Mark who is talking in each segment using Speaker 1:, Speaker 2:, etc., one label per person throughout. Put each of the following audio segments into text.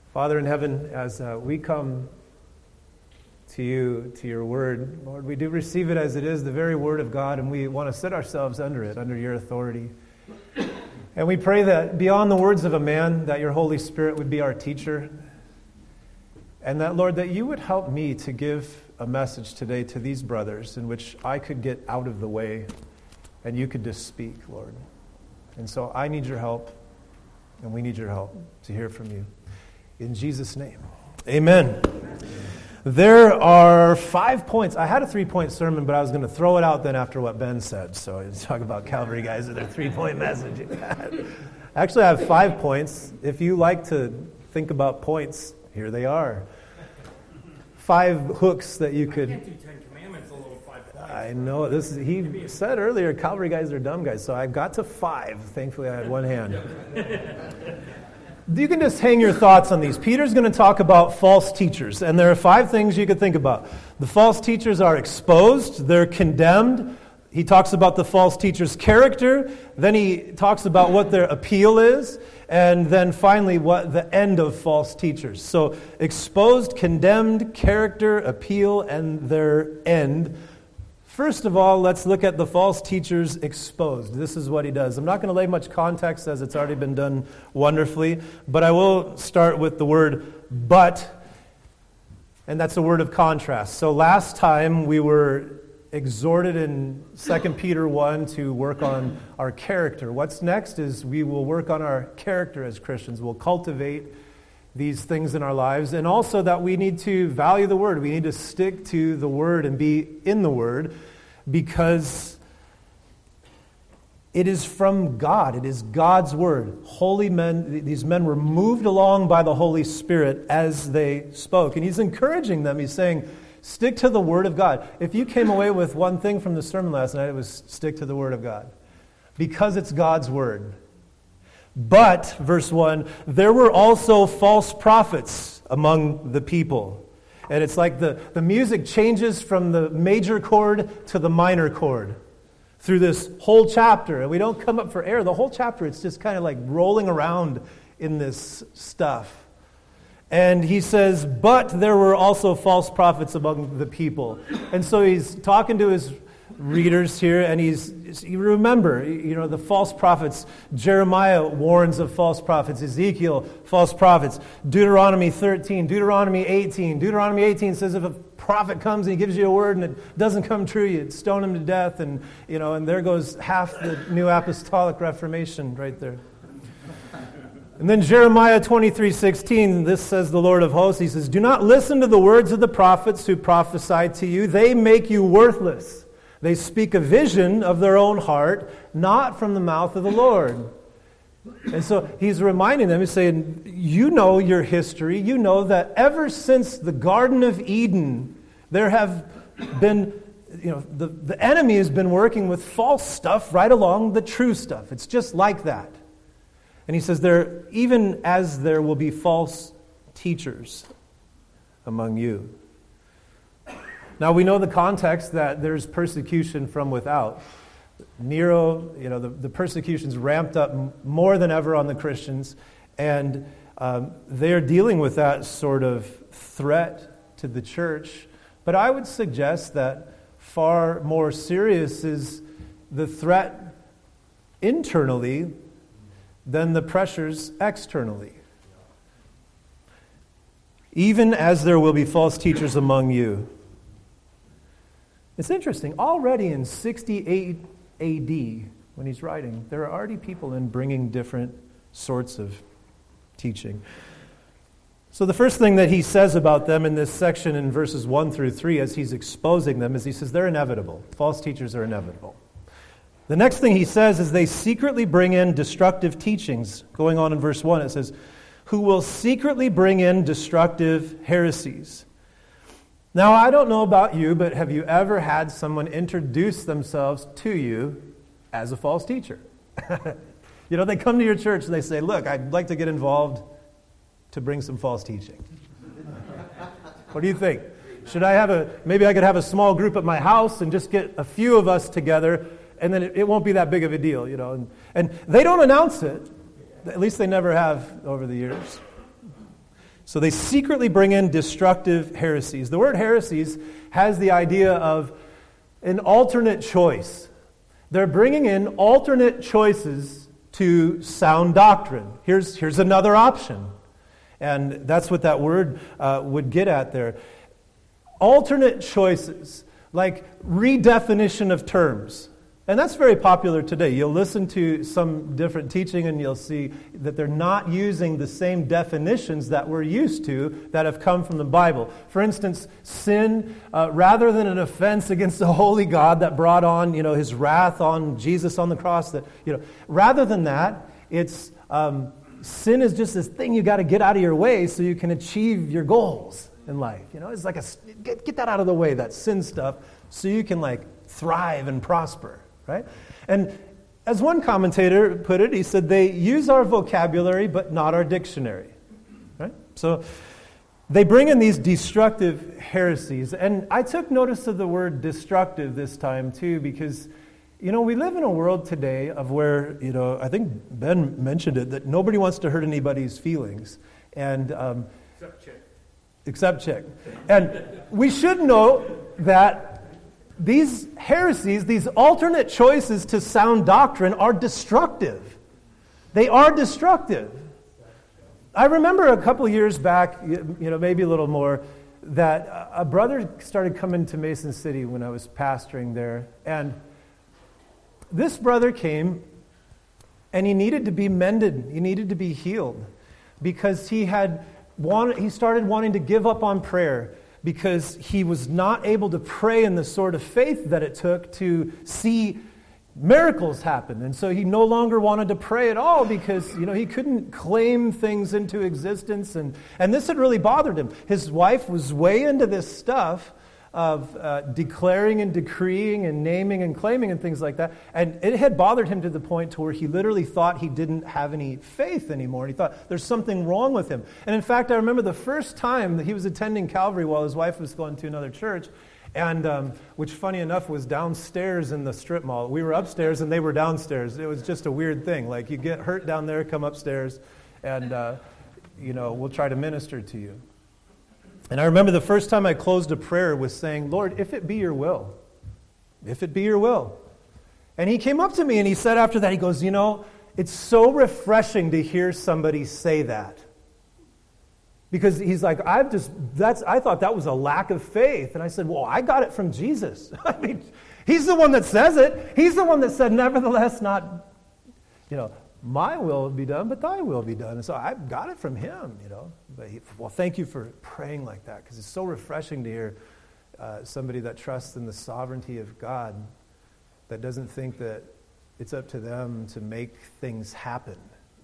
Speaker 1: Father in heaven, as we come to you, to your word, Lord, we do receive it as it is, the very word of God, and we want to set ourselves under it, under your authority. And we pray that beyond the words of a man, that your Holy Spirit would be our teacher, and that, Lord, that you would help me to give a message today to these brothers in which I could get out of the way and you could just speak, Lord. And so I need your help, and we need your help to hear from you. In Jesus' name, amen. There are 5 points. I had a 3-point sermon, but I was going to throw it out then after what Ben said. So I talk about Calvary guys and their 3-point message. Actually, I have 5 points. If you like to think about points, here they are. 5 hooks that you could...
Speaker 2: You can't do 10 Commandments, a little 5 points.
Speaker 1: I know. He said earlier, Calvary guys are dumb guys, so I got to 5. Thankfully, I had one hand. You can just hang your thoughts on these. Peter's going to talk about false teachers, and there are 5 things you could think about. The false teachers are exposed, they're condemned. He talks about the false teacher's character, then he talks about what their appeal is, and then finally what the end of false teachers. So exposed, condemned, character, appeal, and their end. First of all, let's look at the false teachers exposed. This is what he does. I'm not going to lay much context as it's already been done wonderfully, but I will start with the word but, and that's a word of contrast. So last time we were exhorted in 2 Peter 1 to work on our character. What's next is we will work on our character as Christians. We'll cultivate these things in our lives, and also that we need to value the Word. We need to stick to the Word and be in the Word because it is from God. It is God's Word. Holy men, these men were moved along by the Holy Spirit as they spoke. And he's encouraging them. He's saying, stick to the Word of God. If you came away with one thing from the sermon last night, it was stick to the Word of God. Because it's God's Word. But, verse 1, there were also false prophets among the people. And it's like the music changes from the major chord to the minor chord through this whole chapter. And we don't come up for air. The whole chapter, it's just kind of like rolling around in this stuff. And he says, but there were also false prophets among the people. And so he's talking to his readers here, and you remember, the false prophets. Jeremiah warns of false prophets. Ezekiel, false prophets. Deuteronomy 13, Deuteronomy 18. Deuteronomy 18 says if a prophet comes and he gives you a word and it doesn't come true, you stone him to death, and there goes half the New Apostolic Reformation right there. And then Jeremiah 23:16, this says the Lord of hosts, he says, do not listen to the words of the prophets who prophesy to you. They make you worthless. They speak a vision of their own heart, not from the mouth of the Lord. And so he's reminding them, he's saying, you know your history. You know that ever since the Garden of Eden, there have been, the enemy has been working with false stuff right along the true stuff. It's just like that. And he says, even as there will be false teachers among you. Now, we know the context that there's persecution from without. Nero, the persecution's ramped up more than ever on the Christians, and they're dealing with that sort of threat to the church. But I would suggest that far more serious is the threat internally than the pressures externally. Even as there will be false teachers among you. It's interesting. Already in 68 A.D., when he's writing, there are already people in bringing different sorts of teaching. So the first thing that he says about them in this section in verses 1 through 3 as he's exposing them is he says they're inevitable. False teachers are inevitable. The next thing he says is they secretly bring in destructive teachings. Going on in verse 1, it says, who will secretly bring in destructive heresies. Now, I don't know about you, but have you ever had someone introduce themselves to you as a false teacher? They come to your church and they say, look, I'd like to get involved to bring some false teaching. What do you think? Maybe I could have a small group at my house and just get a few of us together, and then it won't be that big of a deal, And they don't announce it. At least they never have over the years. So they secretly bring in destructive heresies. The word heresies has the idea of an alternate choice. They're bringing in alternate choices to sound doctrine. Here's another option. And that's what that word would get at there. Alternate choices, like redefinition of terms. And that's very popular today. You'll listen to some different teaching and you'll see that they're not using the same definitions that we're used to that have come from the Bible. For instance, sin, rather than an offense against the holy God that brought on, his wrath on Jesus on the cross, rather than that, it's sin is just this thing you got to get out of your way so you can achieve your goals in life. It's like get that out of the way, that sin stuff, so you can thrive and prosper. Right? And as one commentator put it, he said they use our vocabulary but not our dictionary. Right? So they bring in these destructive heresies. And I took notice of the word destructive this time too because, we live in a world today of where, I think Ben mentioned it, that nobody wants to hurt anybody's feelings. And Except Chick. And we should know that these heresies, these alternate choices to sound doctrine are destructive. They are destructive. I remember a couple of years back, maybe a little more, that a brother started coming to Mason City when I was pastoring there. And this brother came and he needed to be mended. He needed to be healed because he started wanting to give up on prayer, because he was not able to pray in the sort of faith that it took to see miracles happen. And so he no longer wanted to pray at all because, he couldn't claim things into existence. And this had really bothered him. His wife was way into this stuff of declaring and decreeing and naming and claiming and things like that. And it had bothered him to the point to where he literally thought he didn't have any faith anymore. And he thought there's something wrong with him. And in fact, I remember the first time that he was attending Calvary while his wife was going to another church, and which, funny enough, was downstairs in the strip mall. We were upstairs and they were downstairs. It was just a weird thing. Like, you get hurt down there, come upstairs, and we'll try to minister to you. And I remember the first time I closed a prayer was saying, Lord, if it be your will, if it be your will. And he came up to me and he said after that, he goes, it's so refreshing to hear somebody say that. Because he's like, I thought that was a lack of faith. And I said, well, I got it from Jesus. I mean, he's the one that says it. He's the one that said, nevertheless, not, my will be done, but thy will be done. And so I got it from him, But thank you for praying like that, because it's so refreshing to hear somebody that trusts in the sovereignty of God, that doesn't think that it's up to them to make things happen.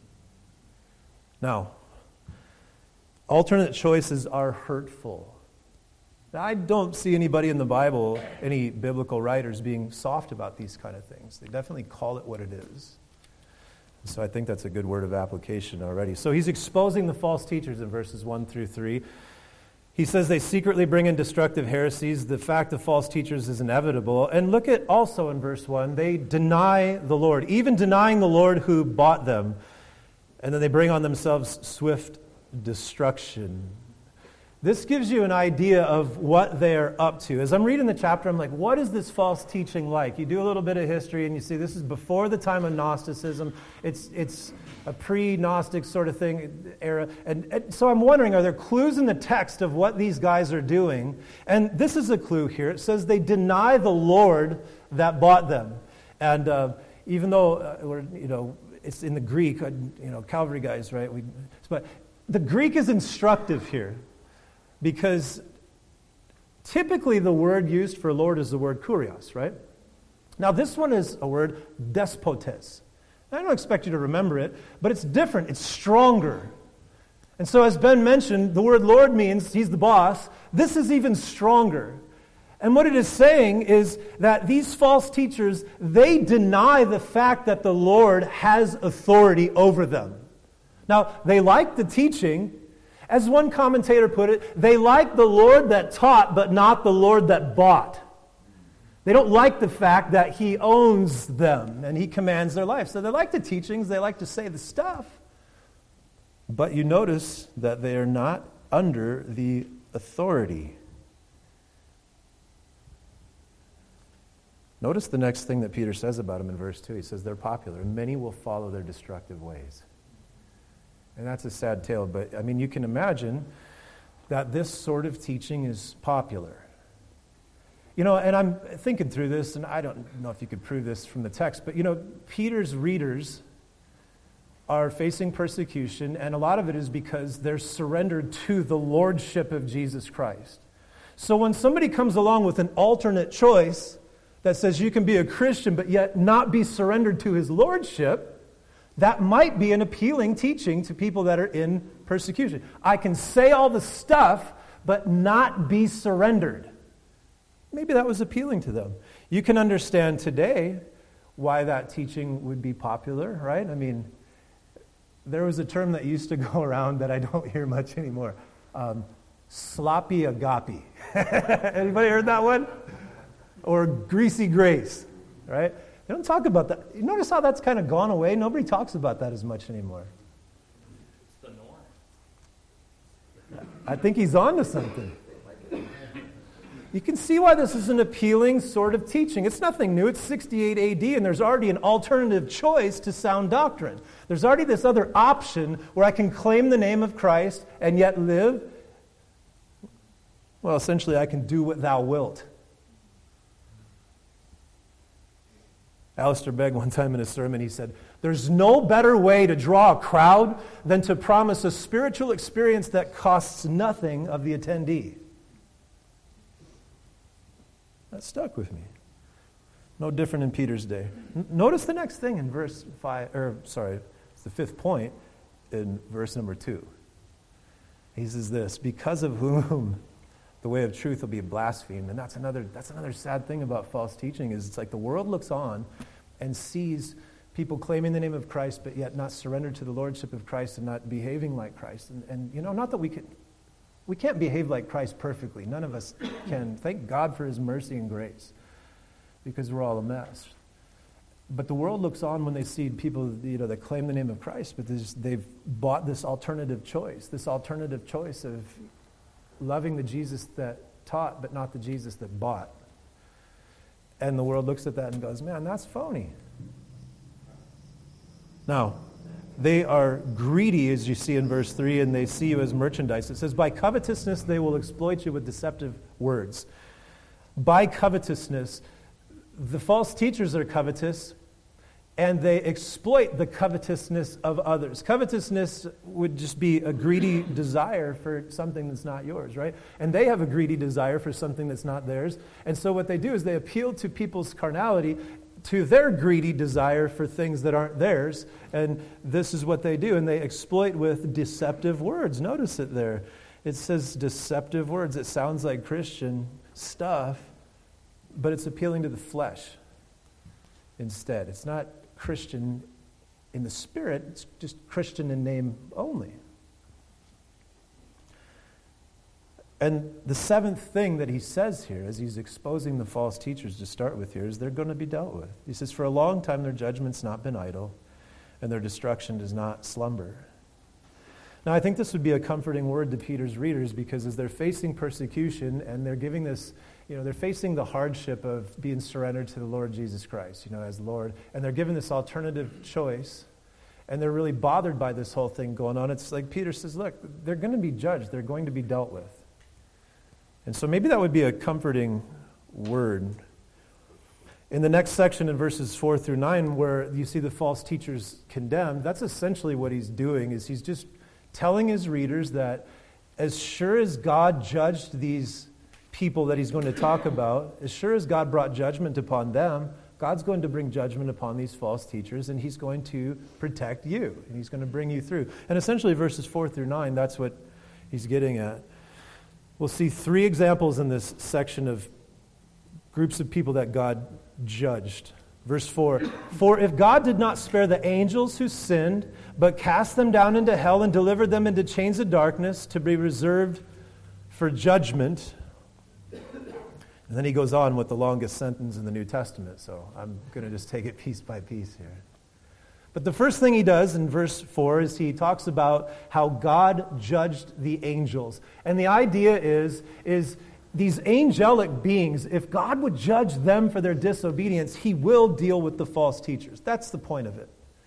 Speaker 1: Now, alternate choices are hurtful. Now, I don't see anybody in the Bible, any biblical writers, being soft about these kind of things. They definitely call it what it is. So I think that's a good word of application already. So he's exposing the false teachers in verses 1 through 3. He says they secretly bring in destructive heresies. The fact of false teachers is inevitable. And look at also in verse 1, they deny the Lord, even denying the Lord who bought them. And then they bring on themselves swift destruction. This gives you an idea of what they're up to. As I'm reading the chapter, I'm like, what is this false teaching like? You do a little bit of history and you see this is before the time of Gnosticism. It's a pre-Gnostic sort of thing era. And so I'm wondering, are there clues in the text of what these guys are doing? And this is a clue here. It says they deny the Lord that bought them. And even though it's in the Greek, Calvary guys, right? But the Greek is instructive here. Because typically the word used for Lord is the word kurios, right? Now this one is a word despotes. I don't expect you to remember it, but it's different. It's stronger. And so as Ben mentioned, the word Lord means he's the boss. This is even stronger. And what it is saying is that these false teachers, they deny the fact that the Lord has authority over them. Now, they like the teaching. As one commentator put it, they like the Lord that taught, but not the Lord that bought. They don't like the fact that he owns them and he commands their life. So they like the teachings, they like to say the stuff. But you notice that they are not under the authority. Notice the next thing that Peter says about them in verse 2. He says they're popular, and many will follow their destructive ways. And that's a sad tale, but I mean, you can imagine that this sort of teaching is popular. You know, and I'm thinking through this, and I don't know if you could prove this from the text, but you know, Peter's readers are facing persecution, and a lot of it is because they're surrendered to the lordship of Jesus Christ. So when somebody comes along with an alternate choice that says you can be a Christian but yet not be surrendered to his lordship, that might be an appealing teaching to people that are in persecution. I can say all the stuff but not be surrendered. Maybe that was appealing to them. You can understand today why that teaching would be popular, right? I mean, there was a term that used to go around that I don't hear much anymore. Sloppy agape. Anybody heard that one? Or greasy grace, right? They don't talk about that. You notice how that's kind of gone away? Nobody talks about that as much anymore.
Speaker 2: It's the norm.
Speaker 1: I think he's on to something. You can see why this is an appealing sort of teaching. It's nothing new. It's 68 AD, and there's already an alternative choice to sound doctrine. There's already this other option where I can claim the name of Christ and yet live. Well, essentially, I can do what thou wilt. Alistair Begg, one time in a sermon, he said, there's no better way to draw a crowd than to promise a spiritual experience that costs nothing of the attendee. That stuck with me. No different in Peter's day. Notice the next thing in verse 5, it's the fifth point in verse number 2. He says this, because of whom the way of truth will be blasphemed. And that's another sad thing about false teaching is it's like the world looks on and sees people claiming the name of Christ but yet not surrendered to the lordship of Christ and not behaving like Christ. And you know, not that we can't behave like Christ perfectly. None of us can. Thank God for his mercy and grace because we're all a mess. But the world looks on when they see people, you know, that claim the name of Christ, but they've bought this alternative choice of loving the Jesus that taught, but not the Jesus that bought. And the world looks at that and goes, man, that's phony. Now, they are greedy, as you see in verse 3, and they see you as merchandise. It says, by covetousness they will exploit you with deceptive words. By covetousness, the false teachers are covetous, and they exploit the covetousness of others. Covetousness would just be a greedy desire for something that's not yours, right? And they have a greedy desire for something that's not theirs. And so what they do is they appeal to people's carnality, to their greedy desire for things that aren't theirs. And this is what they do. And they exploit with deceptive words. Notice it there. It says deceptive words. It sounds like Christian stuff, but it's appealing to the flesh instead. It's not Christian in the spirit, it's just Christian in name only. And the seventh thing that he says here, as he's exposing the false teachers to start with here, is they're going to be dealt with. He says, for a long time their judgment's not been idle, and their destruction does not slumber. Now, I think this would be a comforting word to Peter's readers, because as they're facing persecution, and they're giving this, you know, they're facing the hardship of being surrendered to the Lord Jesus Christ, you know, as Lord, and they're given this alternative choice, and they're really bothered by this whole thing going on. It's like Peter says, look, they're going to be judged. They're going to be dealt with. And so maybe that would be a comforting word. In the next section in verses 4 through 9, where you see the false teachers condemned, that's essentially what he's doing, is he's just telling his readers that as sure as God judged these people that he's going to talk about, as sure as God brought judgment upon them, God's going to bring judgment upon these false teachers, and he's going to protect you, and he's going to bring you through. And essentially verses 4 through 9, that's what he's getting at. We'll see 3 examples in this section of groups of people that God judged. Verse 4, for if God did not spare the angels who sinned, but cast them down into hell and delivered them into chains of darkness to be reserved for judgment. And then he goes on with the longest sentence in the New Testament, so I'm going to just take it piece by piece here. But the first thing he does in verse 4 is he talks about how God judged the angels. And the idea is these angelic beings, if God would judge them for their disobedience, he will deal with the false teachers. That's the point of it.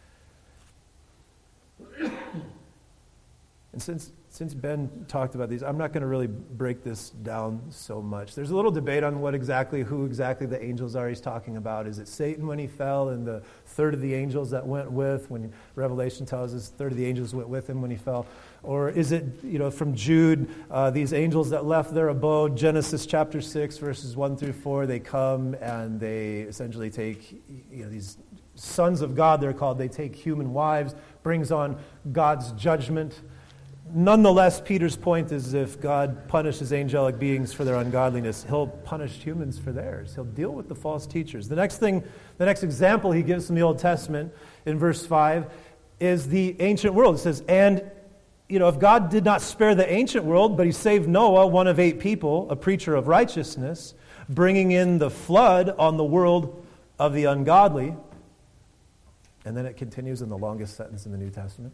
Speaker 1: And since Ben talked about these, I'm not going to really break this down so much. There's a little debate on who exactly the angels are he's talking about. Is it Satan when he fell and the third of the angels that went with, when Revelation tells us a third of the angels went with him when he fell? Or is it, from Jude, these angels that left their abode, Genesis chapter 6, verses 1 through 4, they come and they essentially take, these sons of God, they're called, they take human wives, brings on God's judgment. Nonetheless, Peter's point is if God punishes angelic beings for their ungodliness, he'll punish humans for theirs. He'll deal with the false teachers. The next example he gives from the Old Testament in verse 5 is the ancient world. It says, and, if God did not spare the ancient world, but he saved Noah, one of 8 people, a preacher of righteousness, bringing in the flood on the world of the ungodly. And then it continues in the longest sentence in the New Testament.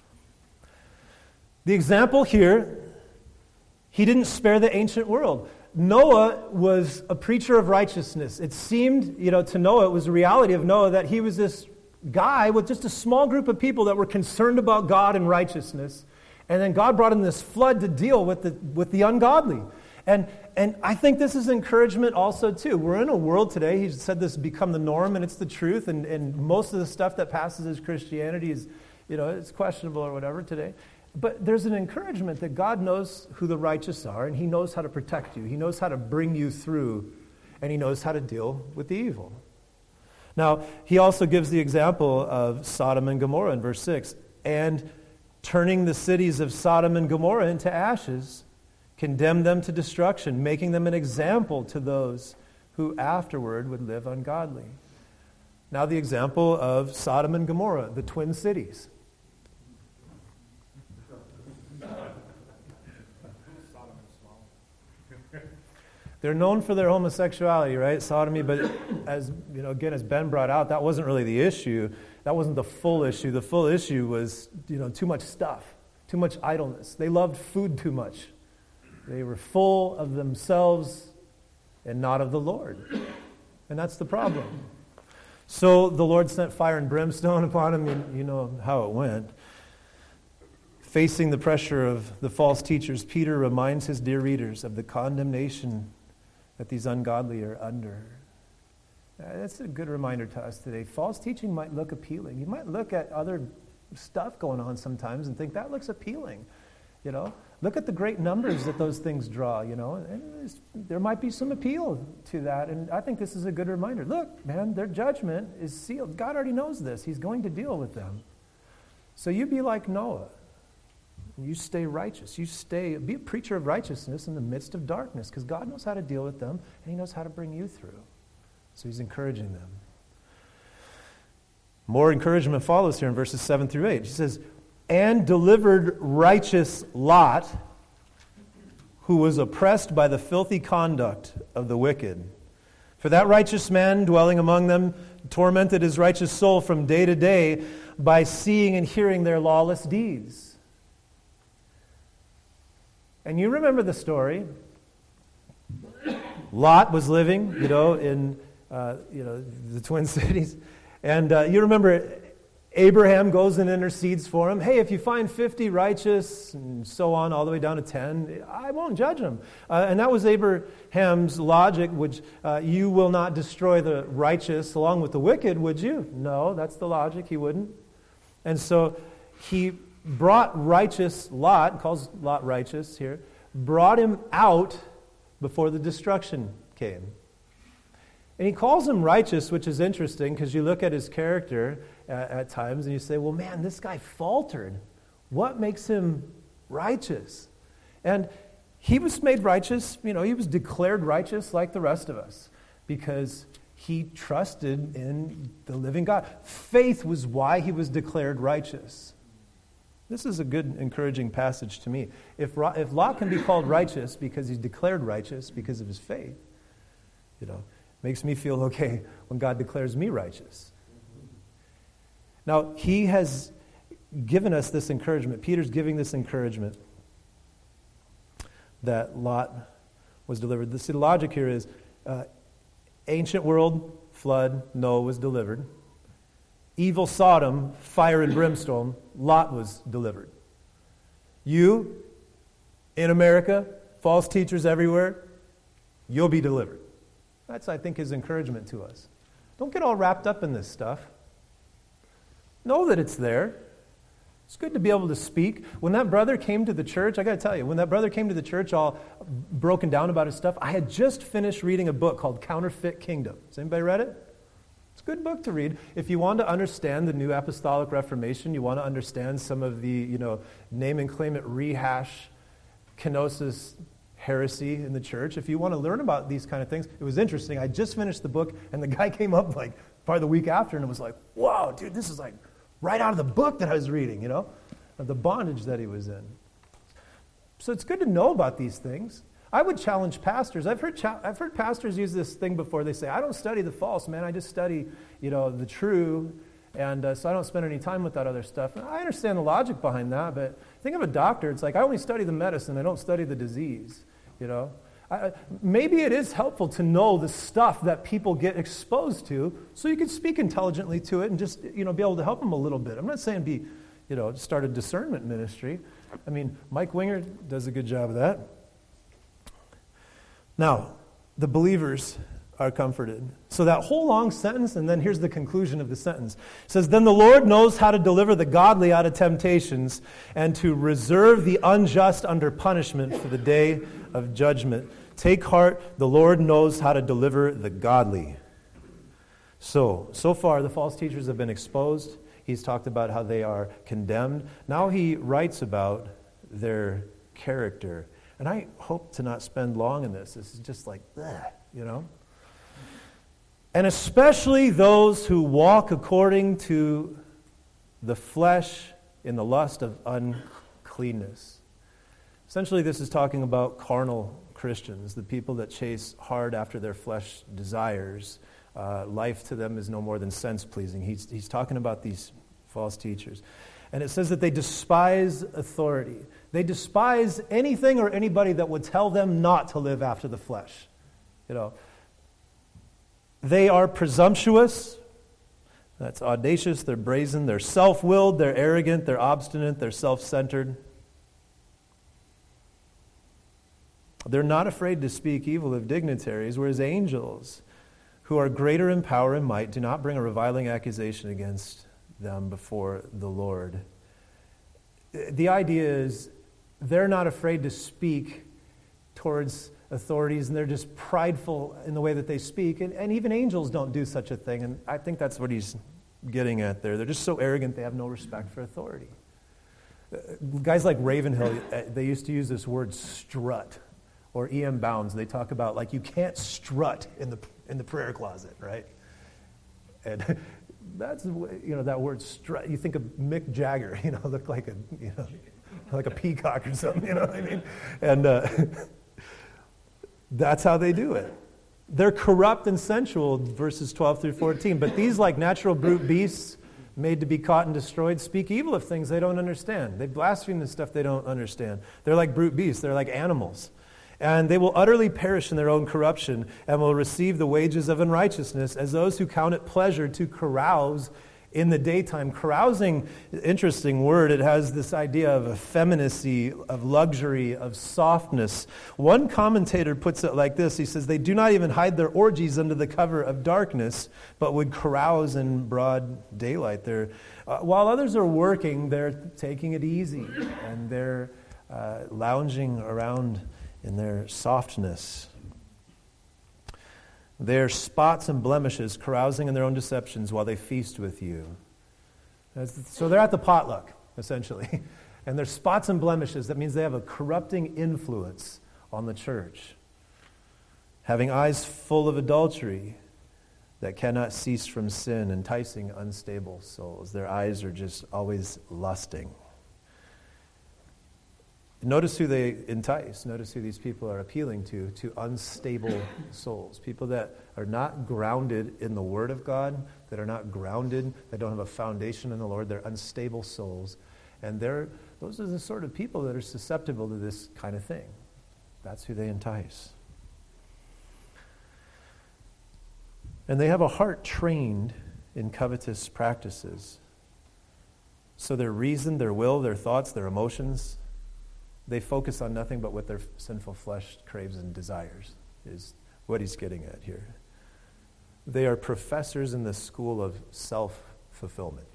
Speaker 1: The example here, he didn't spare the ancient world. Noah was a preacher of righteousness. It seemed, to Noah, it was the reality of Noah that he was this guy with just a small group of people that were concerned about God and righteousness. And then God brought in this flood to deal with the ungodly. And I think this is encouragement also, too. We're in a world today, he said this has become the norm, and it's the truth, and most of the stuff that passes as Christianity is, it's questionable or whatever today. But there's an encouragement that God knows who the righteous are, and he knows how to protect you. He knows how to bring you through, and he knows how to deal with the evil. Now, he also gives the example of Sodom and Gomorrah in verse 6. And turning the cities of Sodom and Gomorrah into ashes, condemned them to destruction, making them an example to those who afterward would live ungodly. Now the example of Sodom and Gomorrah, the twin cities. They're known for their homosexuality, right? Sodomy, but as Ben brought out, that wasn't really the issue. That wasn't the full issue. The full issue was, too much stuff, too much idleness. They loved food too much. They were full of themselves and not of the Lord. And that's the problem. So the Lord sent fire and brimstone upon them, and you know how it went. Facing the pressure of the false teachers, Peter reminds his dear readers of the condemnation that these ungodly are under. That's a good reminder to us today. False teaching might look appealing. You might look at other stuff going on sometimes and think that looks appealing. Look at the great numbers that those things draw, and there might be some appeal to that. And I think this is a good reminder. Look, man, their judgment is sealed. God already knows this. He's going to deal with them. So you be like Noah. You stay righteous. Be a preacher of righteousness in the midst of darkness, because God knows how to deal with them, and he knows how to bring you through. So he's encouraging them. More encouragement follows here in verses 7 through 8. He says, and delivered righteous Lot, who was oppressed by the filthy conduct of the wicked. For that righteous man dwelling among them tormented his righteous soul from day to day by seeing and hearing their lawless deeds. And you remember the story. Lot was living, in the Twin Cities. And you remember Abraham goes and intercedes for him. Hey, if you find 50 righteous, and so on, all the way down to 10, I won't judge them. And that was Abraham's logic, which you will not destroy the righteous along with the wicked, would you? No, that's the logic. He wouldn't. And so he brought righteous Lot, calls Lot righteous here, brought him out before the destruction came. And he calls him righteous, which is interesting because you look at his character at times and you say, well, man, this guy faltered. What makes him righteous? And he was made righteous, he was declared righteous like the rest of us because he trusted in the living God. Faith was why he was declared righteous. This is a good, encouraging passage to me. If Lot can be called righteous because he's declared righteous because of his faith, makes me feel okay when God declares me righteous. Now, he has given us this encouragement. Peter's giving this encouragement that Lot was delivered. The logic here is ancient world, flood, Noah was delivered. Evil Sodom, fire and brimstone, Lot was delivered. You, in America, false teachers everywhere, you'll be delivered. That's, I think, his encouragement to us. Don't get all wrapped up in this stuff. Know that it's there. It's good to be able to speak. When that brother came to the church, I got to tell you, when that brother came to the church all broken down about his stuff, I had just finished reading a book called Counterfeit Kingdom. Has anybody read it? It's a good book to read. If you want to understand the New Apostolic Reformation, you want to understand some of the, name and claim it, rehash, kenosis, heresy in the church. If you want to learn about these kind of things, it was interesting. I just finished the book, and the guy came up probably the week after, and it was like, wow, dude, this is right out of the book that I was reading, of the bondage that he was in. So it's good to know about these things. I would challenge pastors. I've heard pastors use this thing before. They say, I don't study the false, man. I just study, the true, and so I don't spend any time with that other stuff. And I understand the logic behind that, but think of a doctor. It's like, I only study the medicine. I don't study the disease, Maybe it is helpful to know the stuff that people get exposed to so you can speak intelligently to it and just, be able to help them a little bit. I'm not saying start a discernment ministry. I mean, Mike Winger does a good job of that. Now, the believers are comforted. So that whole long sentence, and then here's the conclusion of the sentence. It says, then the Lord knows how to deliver the godly out of temptations and to reserve the unjust under punishment for the day of judgment. Take heart, the Lord knows how to deliver the godly. So far the false teachers have been exposed. He's talked about how they are condemned. Now he writes about their character. And I hope to not spend long in this. This is just And especially those who walk according to the flesh in the lust of uncleanness. Essentially, this is talking about carnal Christians, the people that chase hard after their flesh desires. Life to them is no more than sense-pleasing. He's talking about these false teachers. And it says that they despise authority. They despise anything or anybody that would tell them not to live after the flesh. They are presumptuous. That's audacious. They're brazen. They're self-willed. They're arrogant. They're obstinate. They're self-centered. They're not afraid to speak evil of dignitaries, whereas angels, who are greater in power and might, do not bring a reviling accusation against them before the Lord. The idea is they're not afraid to speak towards authorities, and they're just prideful in the way that they speak. And even angels don't do such a thing, and I think that's what he's getting at there. They're just so arrogant they have no respect for authority. Guys like Ravenhill, they used to use this word strut, or E.M. Bounds. They talk about you can't strut in the prayer closet, right? And that's that word strut. You think of Mick Jagger, look like a peacock or something. You know what I mean? And that's how they do it. They're corrupt and sensual, verses 12 through 14. But these, like natural brute beasts, made to be caught and destroyed, speak evil of things they don't understand. They blaspheme the stuff they don't understand. They're like brute beasts. They're like animals. And they will utterly perish in their own corruption and will receive the wages of unrighteousness as those who count it pleasure to carouse in the daytime. Carousing, interesting word. It has this idea of effeminacy, of luxury, of softness. One commentator puts it like this. He says, they do not even hide their orgies under the cover of darkness, but would carouse in broad daylight. While others are working, they're taking it easy, and they're lounging around in their softness. They're spots and blemishes, carousing in their own deceptions while they feast with you. So they're at the potluck, essentially. And they're spots and blemishes. That means they have a corrupting influence on the church. Having eyes full of adultery that cannot cease from sin, enticing unstable souls. Their eyes are just always lusting. Notice who they entice. Notice who these people are appealing to unstable souls. People that are not grounded in the Word of God, that are not grounded, that don't have a foundation in the Lord. They're unstable souls. And those are the sort of people that are susceptible to this kind of thing. That's who they entice. And they have a heart trained in covetous practices. So their reason, their will, their thoughts, their emotions, they focus on nothing but what their sinful flesh craves and desires, is what he's getting at here. They are professors in the school of self-fulfillment.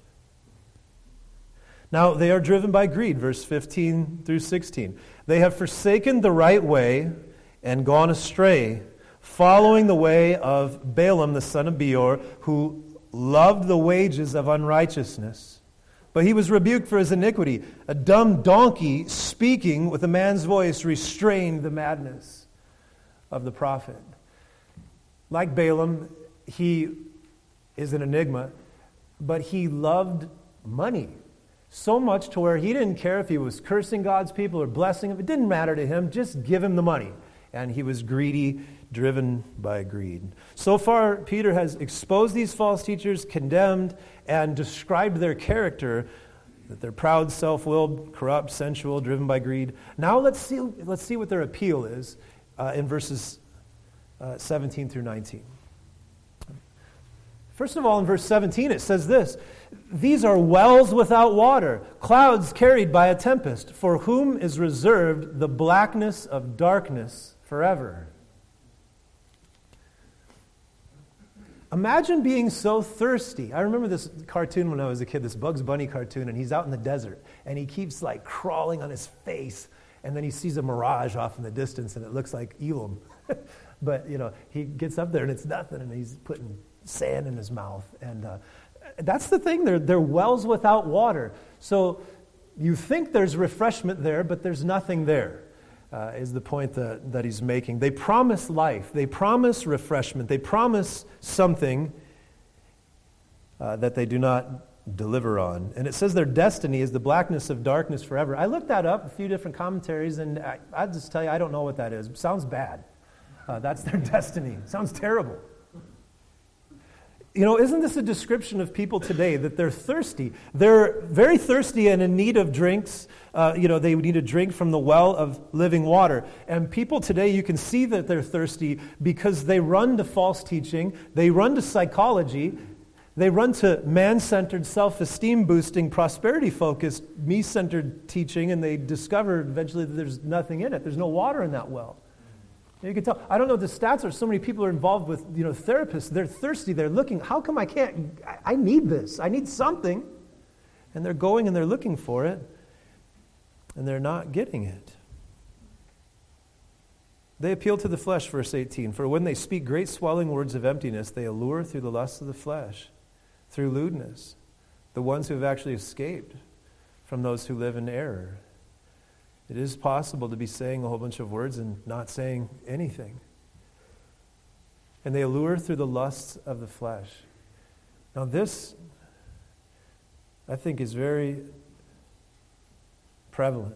Speaker 1: Now, they are driven by greed, verse 15 through 16. They have forsaken the right way and gone astray, following the way of Balaam, the son of Beor, who loved the wages of unrighteousness. But he was rebuked for his iniquity. A dumb donkey speaking with a man's voice restrained the madness of the prophet. Like Balaam, he is an enigma, but he loved money so much to where he didn't care if he was cursing God's people or blessing them. It didn't matter to him. Just give him the money. And he was greedy, driven by greed. So far, Peter has exposed these false teachers, condemned, and described their character, that they're proud, self-willed, corrupt, sensual, driven by greed. Now let's see what their appeal is in verses 17 through 19. First of all, in verse 17, it says this: "These are wells without water, clouds carried by a tempest, for whom is reserved the blackness of darkness forever." Imagine being so thirsty. I remember this cartoon when I was a kid, this Bugs Bunny cartoon, and he's out in the desert, and he keeps like crawling on his face, and then he sees a mirage off in the distance, and it looks like Elam. But, he gets up there, and it's nothing, and he's putting sand in his mouth. And that's the thing. They're wells without water. So you think there's refreshment there, but there's nothing there. Is the point that he's making. They promise life. They promise refreshment. They promise something that they do not deliver on. And it says their destiny is the blackness of darkness forever. I looked that up, a few different commentaries, and I'll just tell you, I don't know what that is. It sounds bad. That's their destiny. It sounds terrible. Isn't this a description of people today, that they're thirsty? They're very thirsty and in need of drinks. They need a drink from the well of living water. And people today, you can see that they're thirsty because they run to false teaching. They run to psychology. They run to man-centered, self-esteem boosting, prosperity-focused, me-centered teaching, and they discover eventually that there's nothing in it. There's no water in that well. You can tell. I don't know what the stats are. So many people are involved with, therapists. They're thirsty. They're looking. How come I can't? I need this. I need something. And they're going and they're looking for it. And they're not getting it. They appeal to the flesh, verse 18. For when they speak great swelling words of emptiness, they allure through the lust of the flesh, through lewdness, the ones who have actually escaped from those who live in error. It is possible to be saying a whole bunch of words and not saying anything. And they allure through the lusts of the flesh. Now this, I think, is very prevalent.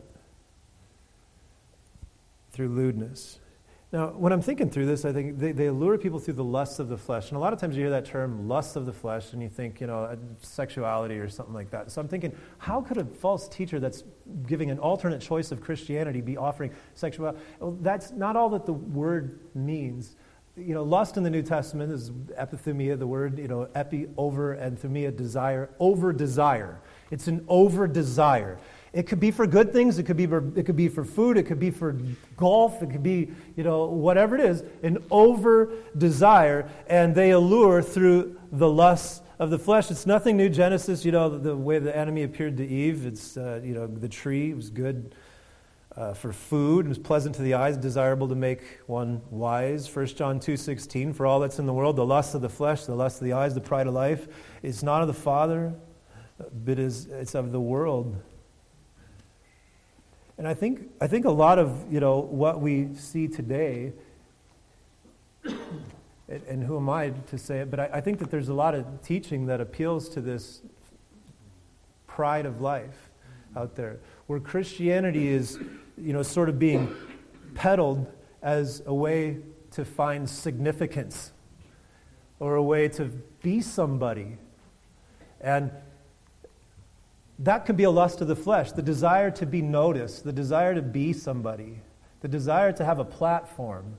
Speaker 1: Through lewdness. Now, when I'm thinking through this, I think they allure people through the lusts of the flesh. And a lot of times you hear that term, lust of the flesh, and you think, sexuality or something like that. So I'm thinking, how could a false teacher that's giving an alternate choice of Christianity be offering sexuality? Well, that's not all that the word means. Lust in the New Testament is epithumia, the word, epi, over, and thumia, desire, over desire. It's an over desire. It could be for good things. It could be for food. It could be for golf. It could be, whatever it is, an over desire, and they allure through the lusts of the flesh. It's nothing new. Genesis, the way the enemy appeared to Eve. It's the tree was good for food. It was pleasant to the eyes, desirable to make one wise. 1 John 2:16. For all that's in the world, the lust of the flesh, the lust of the eyes, the pride of life, is not of the Father, but it's of the world. And I think a lot of what we see today, and who am I to say it, but I think that there's a lot of teaching that appeals to this pride of life out there, where Christianity is sort of being peddled as a way to find significance or a way to be somebody. And that could be a lust of the flesh, the desire to be noticed, the desire to be somebody, the desire to have a platform.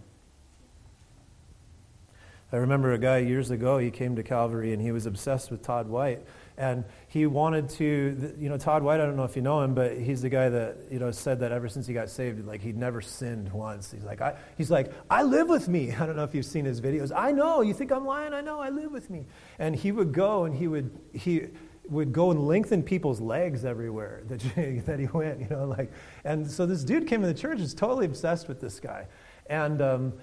Speaker 1: I remember a guy years ago, he came to Calvary and he was obsessed with Todd White. And he wanted to, Todd White, I don't know if you know him, but he's the guy that, said that ever since he got saved, like he'd never sinned once. He's like, I live with me. I don't know if you've seen his videos. I know, you think I'm lying? I know, I live with me. And he would go and he would go and lengthen people's legs everywhere that he went, And so this dude came to the church, is totally obsessed with this guy. And,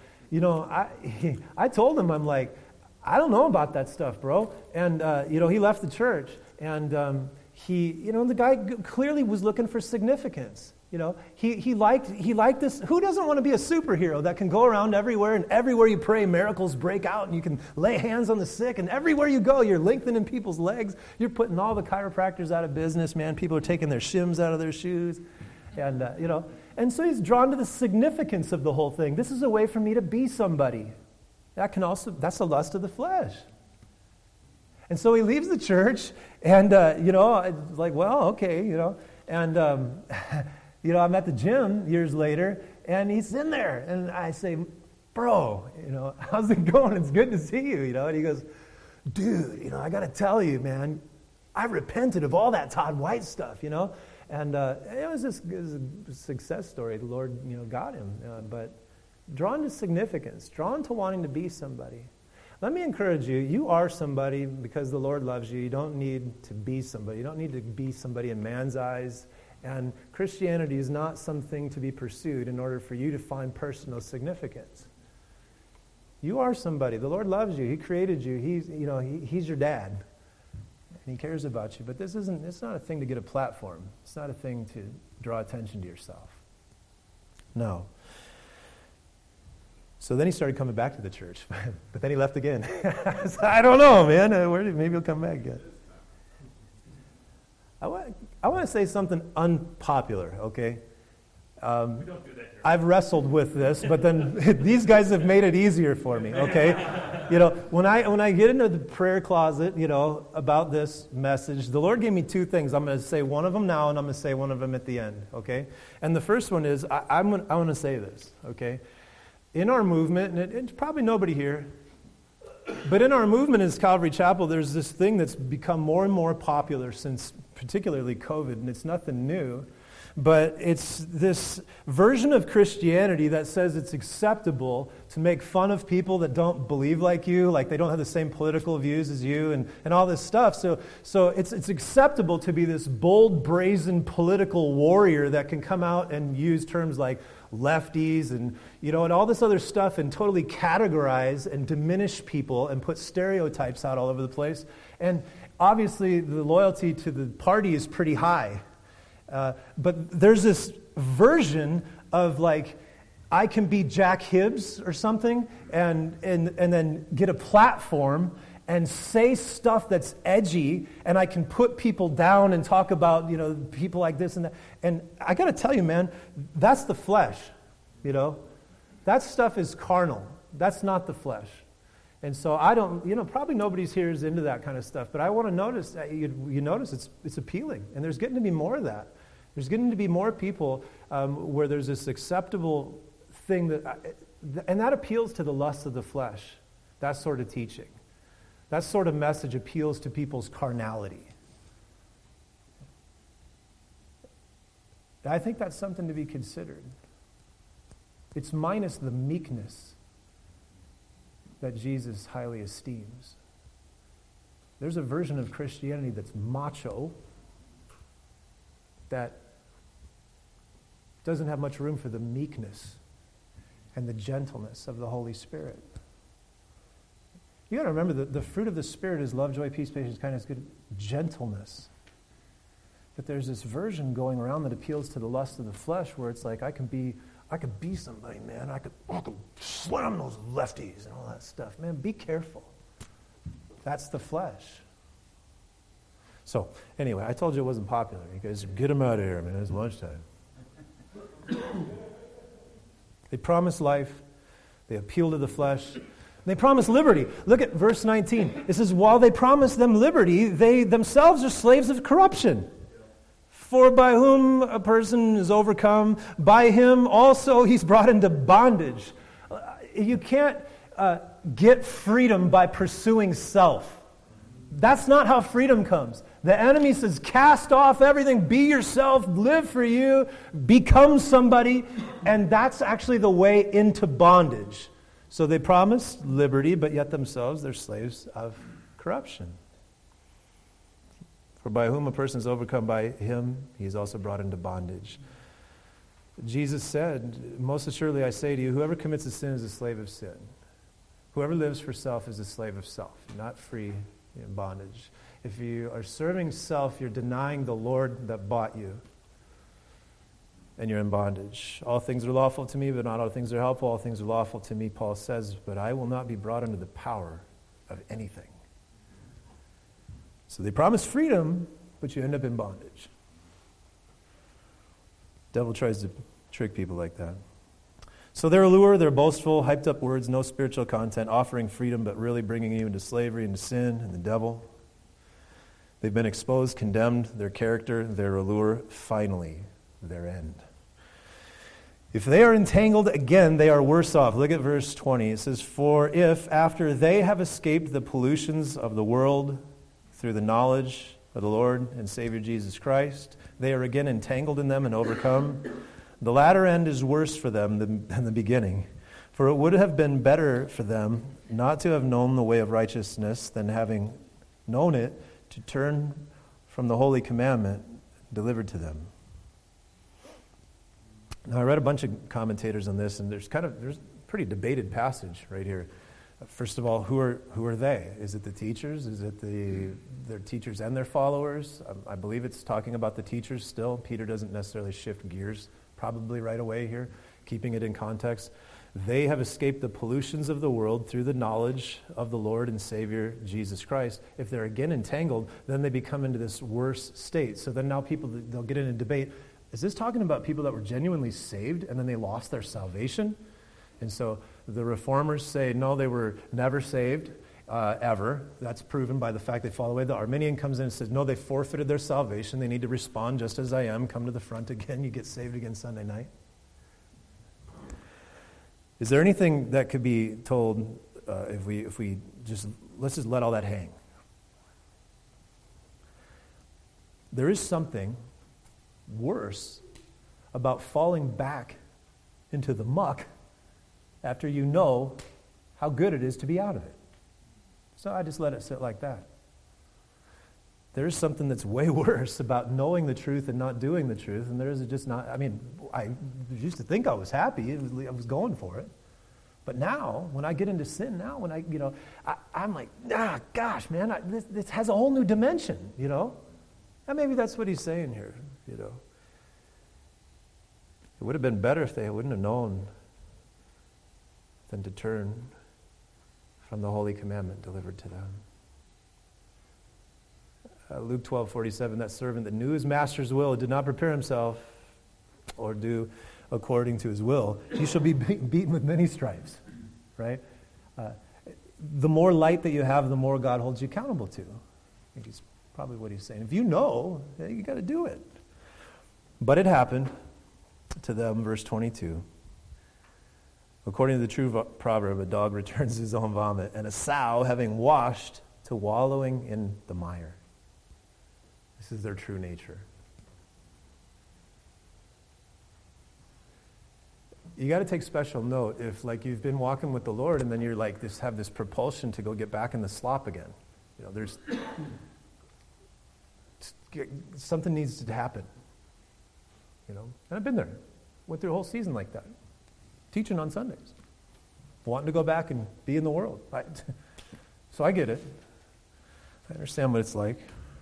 Speaker 1: I told him, I'm like, I don't know about that stuff, bro. And, he left the church. And the guy clearly was looking for significance. He liked this. Who doesn't want to be a superhero that can go around everywhere, and everywhere you pray, miracles break out, and you can lay hands on the sick, and everywhere you go, you're lengthening people's legs. You're putting all the chiropractors out of business, man. People are taking their shims out of their shoes. And, and so he's drawn to the significance of the whole thing. This is a way for me to be somebody. That's the lust of the flesh. And so he leaves the church, and, it's like, well, okay, and, I'm at the gym years later, and he's in there, and I say, bro, how's it going? It's good to see you, and he goes, dude, I got to tell you, man, I repented of all that Todd White stuff, and it was a success story. The Lord, got him, but drawn to significance, drawn to wanting to be somebody. Let me encourage you, you are somebody because the Lord loves you. You don't need to be somebody. You don't need to be somebody in man's eyes. And Christianity is not something to be pursued in order for you to find personal significance. You are somebody. The Lord loves you. He created you. He's your dad. And He cares about you. But it's not a thing to get a platform. It's not a thing to draw attention to yourself. No. So then he started coming back to the church, but then he left again. So I don't know, man. Maybe he'll come back again. I want to say something unpopular, okay?
Speaker 2: We don't do that here.
Speaker 1: I've wrestled with this, but then these guys have made it easier for me, okay? When I get into the prayer closet, about this message, the Lord gave me two things. I'm going to say one of them now, and I'm going to say one of them at the end, okay? And the first one is, I want to say this, okay? In our movement, and it's probably nobody here, but in our movement as Calvary Chapel, there's this thing that's become more and more popular since particularly COVID, and it's nothing new, but it's this version of Christianity that says it's acceptable to make fun of people that don't believe like you, like they don't have the same political views as you, and all this stuff. So it's acceptable to be this bold, brazen political warrior that can come out and use terms like lefties and all this other stuff and totally categorize and diminish people and put stereotypes out all over the place. And obviously the loyalty to the party is pretty high. But there's this version of like, I can be Jack Hibbs or something and then get a platform and say stuff that's edgy, and I can put people down and talk about, people like this and that. And I got to tell you, man, that's the flesh, That stuff is carnal. That's not the flesh. And so I don't, probably nobody's here is into that kind of stuff, but I want to notice, you notice it's appealing, and there's getting to be more of that. There's getting to be more people where there's this acceptable thing and that appeals to the lust of the flesh, that sort of teaching. That sort of message appeals to people's carnality. I think that's something to be considered. It's minus the meekness that Jesus highly esteems. There's a version of Christianity that's macho, that doesn't have much room for the meekness and the gentleness of the Holy Spirit. You got to remember that the fruit of the Spirit is love, joy, peace, patience, kindness, good, gentleness. But there's this version going around that appeals to the lust of the flesh, where it's like I could be somebody, man. I could slam those lefties and all that stuff. Man, be careful. That's the flesh. So, anyway, I told you it wasn't popular. You guys, get them out of here, man. It's lunchtime. They promise life. They appeal to the flesh. They promise liberty. Look at verse 19. It says, while they promise them liberty, they themselves are slaves of corruption. For by whom a person is overcome, by him also he's brought into bondage. You can't get freedom by pursuing self. That's not how freedom comes. The enemy says, cast off everything, be yourself, live for you, become somebody, and that's actually the way into bondage. So they promise liberty, but yet themselves they're slaves of corruption. For by whom a person is overcome, by him he is also brought into bondage. Jesus said, most assuredly I say to you, whoever commits a sin is a slave of sin. Whoever lives for self is a slave of self, not free in bondage. If you are serving self, you're denying the Lord that bought you, and you're in bondage. All things are lawful to me, but not all things are helpful. All things are lawful to me, Paul says, but I will not be brought under the power of anything. So they promise freedom, but you end up in bondage. The devil tries to trick people like that. So their allure, their boastful, hyped up words, no spiritual content, offering freedom, but really bringing you into slavery, into sin, and the devil. They've been exposed, condemned, their character, their allure, finally, their end. If they are entangled again, they are worse off. Look at verse 20. It says, for if, after they have escaped the pollutions of the world through the knowledge of the Lord and Savior Jesus Christ, they are again entangled in them and overcome, the latter end is worse for them than the beginning. For it would have been better for them not to have known the way of righteousness than having known it, to turn from the holy commandment delivered to them. Now, I read a bunch of commentators on this, and there's a pretty debated passage right here. First of all, who are they? Is it the teachers? Is it their teachers and their followers? I believe it's talking about the teachers still. Peter doesn't necessarily shift gears probably right away here, keeping it in context. They have escaped the pollutions of the world through the knowledge of the Lord and Savior Jesus Christ. If they're again entangled, then they become into this worse state. So then now they'll get in a debate. Is this talking about people that were genuinely saved and then they lost their salvation? And so the reformers say, no, they were never saved, ever. That's proven by the fact they fall away. The Arminian comes in and says, no, they forfeited their salvation. They need to respond just as I am. Come to the front again. You get saved again Sunday night. Is there anything that could be told if we let's just let all that hang? There is something worse about falling back into the muck after you know how good it is to be out of it. So I just let it sit like that. There is something that's way worse about knowing the truth and not doing the truth, and there is just not. I mean, I used to think I was happy. I was going for it. But now, when I get into sin, I'm like, gosh, man, this has a whole new dimension, And maybe that's what he's saying here, It would have been better if they wouldn't have known than to turn from the holy commandment delivered to them. Luke 12:47, that servant that knew his master's will did not prepare himself or do according to his will, he shall be beaten with many stripes, right? The more light that you have, the more God holds you accountable to. I think it's probably what he's saying. If you know, you got to do it. But it happened to them, verse 22. According to the true proverb, a dog returns his own vomit, and a sow, having washed, to wallowing in the mire. This is their true nature. You got to take special note if, you've been walking with the Lord, and then you're have this propulsion to go get back in the slop again. There's something needs to happen. And I've been there. Went through a whole season like that. Teaching on Sundays. Wanting to go back and be in the world. So I get it. I understand what it's like.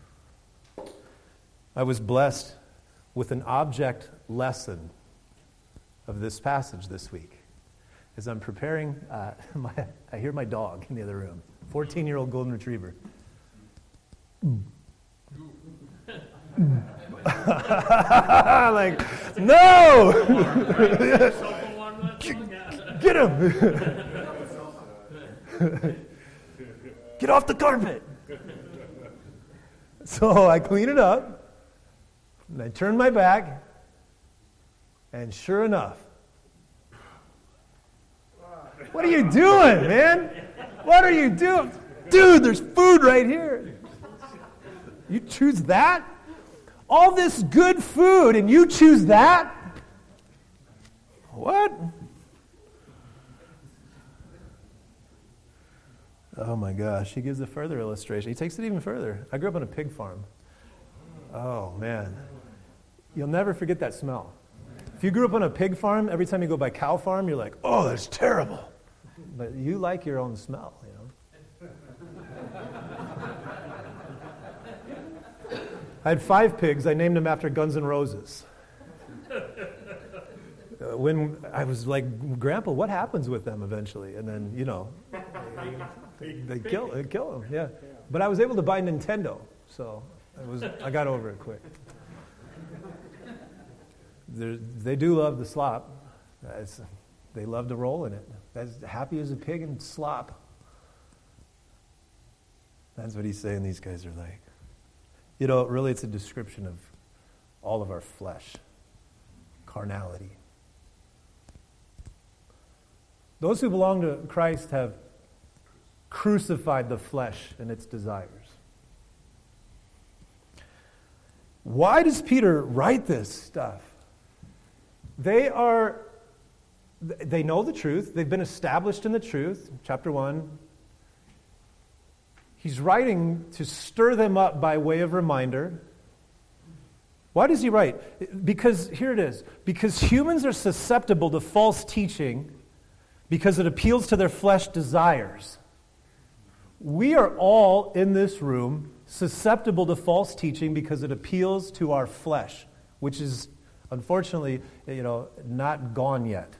Speaker 1: I was blessed with an object lesson of this passage this week. As I'm preparing, I hear my dog in the other room. 14-year-old golden retriever. Like, no! Get him! Get off the carpet! So I clean it up, and I turn my back, and sure enough, what are you doing, man? What are you doing? Dude, there's food right here. You choose that? All this good food, and you choose that? What? Oh my gosh, he gives a further illustration. He takes it even further. I grew up on a pig farm. Oh man. You'll never forget that smell. If you grew up on a pig farm, every time you go by cow farm, you're like, oh, that's terrible. But you like your own smell, you know. I had 5 pigs. I named them after Guns N' Roses. When I was like, Grandpa, what happens with them eventually? And then, you know, they kill them, yeah. But I was able to buy Nintendo, so I got over it quick. They do love the slop. They love to roll in it. As happy as a pig in slop. That's what he's saying these guys are like. You know, really it's a description of all of our flesh, carnality. Those who belong to Christ have crucified the flesh and its desires. Why does Peter write this stuff? They know the truth. They've been established in the truth. Chapter 1. He's writing to stir them up by way of reminder. Why does he write? Because, here it is, because humans are susceptible to false teaching because it appeals to their flesh desires. We are all in this room susceptible to false teaching because it appeals to our flesh, which is, unfortunately, not gone yet.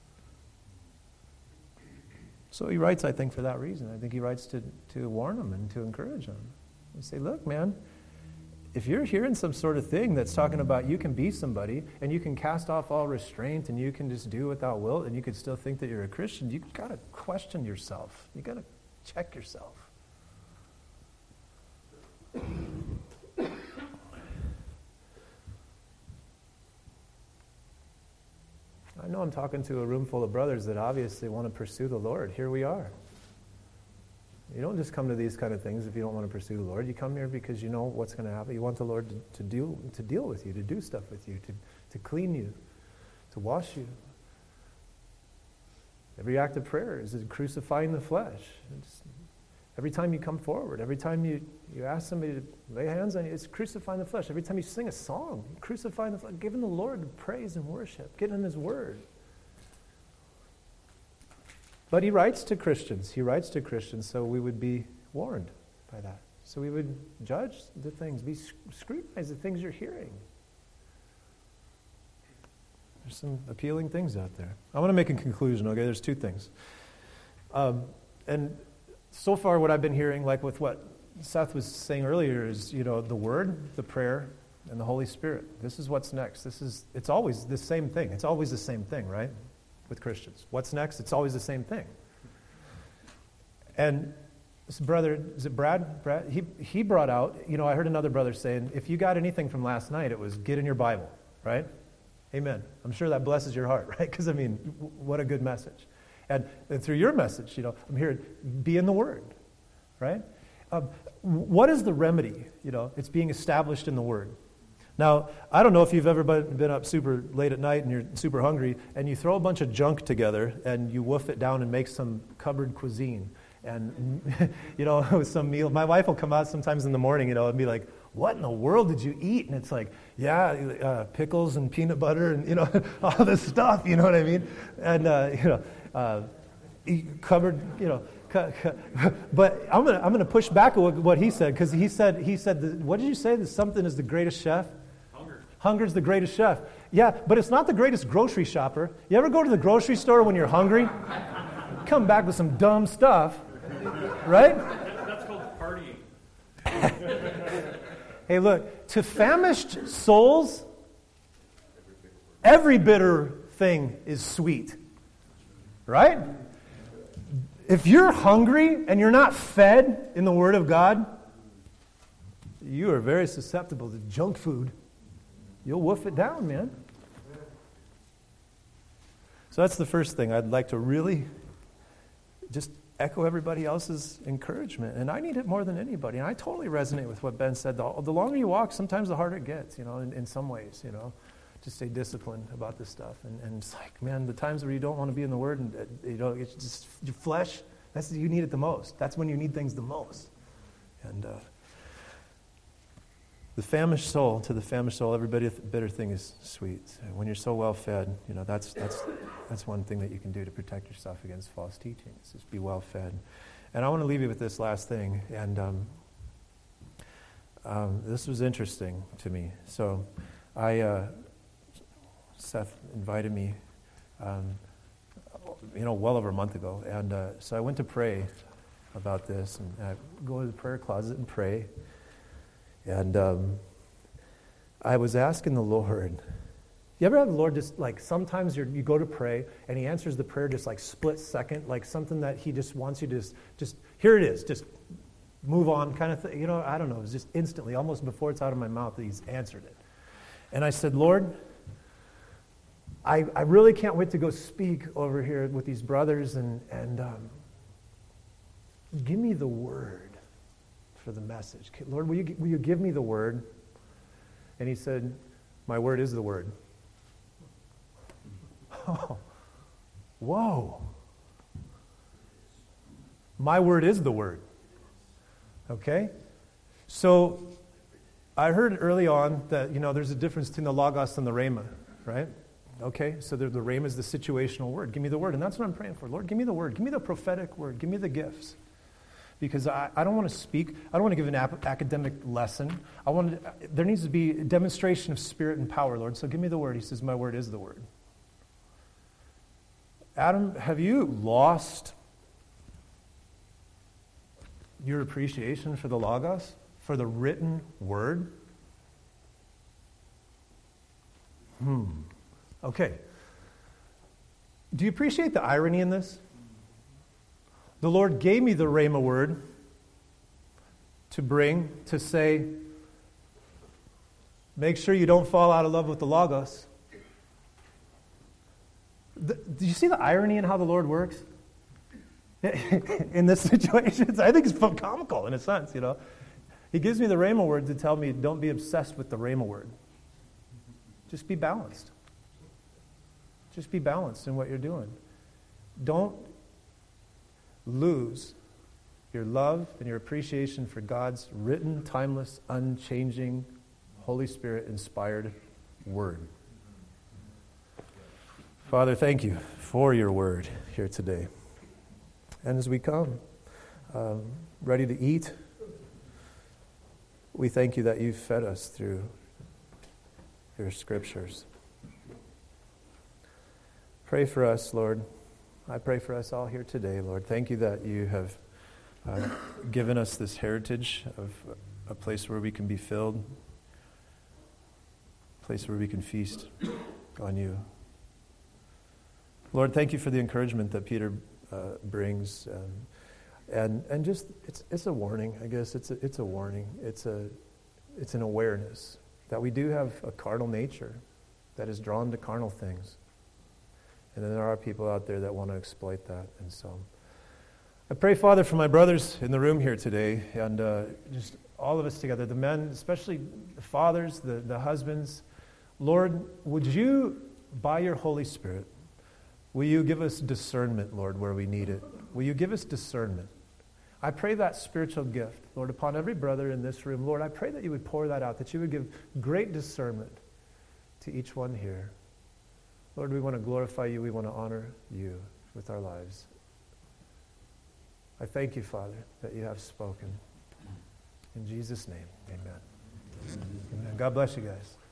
Speaker 1: So he writes, I think, for that reason. I think he writes to warn them and to encourage them. And say, look, man, if you're hearing some sort of thing that's talking about you can be somebody and you can cast off all restraint and you can just do without will and you can still think that you're a Christian, you've got to question yourself. You've got to check yourself. I know I'm talking to a room full of brothers that obviously want to pursue the Lord. Here we are. You don't just come to these kind of things if you don't want to pursue the Lord. You come here because you know what's going to happen. You want the Lord to deal with you, to do stuff with you, to clean you, to wash you. Every act of prayer is crucifying the flesh. Every time you come forward, every time you ask somebody to lay hands on you, it's crucifying the flesh. Every time you sing a song, crucifying the flesh, giving the Lord praise and worship, getting in His Word. But he writes to Christians. He writes to Christians so we would be warned by that. So we would judge the things, scrutinize the things you're hearing. There's some appealing things out there. I want to make a conclusion, okay? There's 2 things. And so far what I've been hearing, like with what Seth was saying earlier, is, the Word, the prayer, and the Holy Spirit. This is what's next. It's always the same thing. It's always the same thing, right? With Christians. What's next? It's always the same thing. And this brother, is it Brad? He brought out, I heard another brother saying, if you got anything from last night, it was get in your Bible, right? Amen. I'm sure that blesses your heart, right? Because, what a good message. And through your message, I'm hearing, be in the Word, right? What is the remedy? It's being established in the Word. Now, I don't know if you've ever been up super late at night and you're super hungry and you throw a bunch of junk together and you woof it down and make some cupboard cuisine. And, with some meal. My wife will come out sometimes in the morning, and be like, what in the world did you eat? And it's like, pickles and peanut butter and, all this stuff, you know what I mean? And, cupboard, but I'm gonna push back on what he said, because he said, what did you say? That something is the greatest chef? Hunger's the greatest chef. Yeah, but it's not the greatest grocery shopper. You ever go to the grocery store when you're hungry? Come back with some dumb stuff, right?
Speaker 2: That's called partying.
Speaker 1: Hey, look, to famished souls, every bitter thing is sweet. Right? If you're hungry and you're not fed in the Word of God, you are very susceptible to junk food. You'll wolf it down, man. So that's the first thing. I'd like to really just echo everybody else's encouragement. And I need it more than anybody. And I totally resonate with what Ben said. The longer you walk, sometimes the harder it gets, in some ways, to stay disciplined about this stuff. And it's like, man, the times where you don't want to be in the Word and, it's just your flesh, you need it the most. That's when you need things the most. And the famished soul, to the famished soul, every bitter thing is sweet. When you're so well fed, that's one thing that you can do to protect yourself against false teachings. Just be well fed. And I want to leave you with this last thing. And this was interesting to me. So Seth invited me, well over a month ago. And so I went to pray about this. And I go to the prayer closet and pray. And I was asking the Lord, you ever have the Lord just like sometimes you go to pray and He answers the prayer just like split second, like something that He just wants you to just here it is, just move on kind of thing. I don't know, it was just instantly, almost before it's out of my mouth, that He's answered it. And I said, Lord, I really can't wait to go speak over here with these brothers and give me the word for the message. Lord, will you give me the word? And He said, my word is the word. Oh, whoa. My word is the word. Okay? So I heard early on that, there's a difference between the Logos and the Rhema, right? Okay, so the Rhema is the situational word. Give me the word. And that's what I'm praying for. Lord, give me the word. Give me the prophetic word. Give me the gifts. Because I don't want to speak. I don't want to give an academic lesson. There needs to be a demonstration of spirit and power, Lord. So give me the word. He says, my word is the word. Adam, have you lost your appreciation for the Logos, for the written word? Okay. Do you appreciate the irony in this? The Lord gave me the Rhema word to say, make sure you don't fall out of love with the Logos. Do you see the irony in how the Lord works? In this situation, I think it's comical in a sense, He gives me the Rhema word to tell me, don't be obsessed with the Rhema word. Just be balanced. Just be balanced in what you're doing. Don't lose your love and your appreciation for God's written, timeless, unchanging, Holy Spirit-inspired word. Father, thank you for your word here today. And as we come, ready to eat, we thank you that you've fed us through your scriptures. Pray for us, Lord. I pray for us all here today, Lord. Thank you that you have given us this heritage of a place where we can be filled, a place where we can feast on you. Lord, thank you for the encouragement that Peter brings, and just it's a warning. I guess it's a warning. It's an awareness that we do have a carnal nature that is drawn to carnal things. And then there are people out there that want to exploit that. And so I pray, Father, for my brothers in the room here today, and just all of us together, the men, especially the fathers, the husbands. Lord, would you, by your Holy Spirit, will you give us discernment, Lord, where we need it? Will you give us discernment? I pray that spiritual gift, Lord, upon every brother in this room. Lord, I pray that you would pour that out, that you would give great discernment to each one here. Lord, we want to glorify you. We want to honor you with our lives. I thank you, Father, that you have spoken. In Jesus' name, amen. Amen. God bless you guys.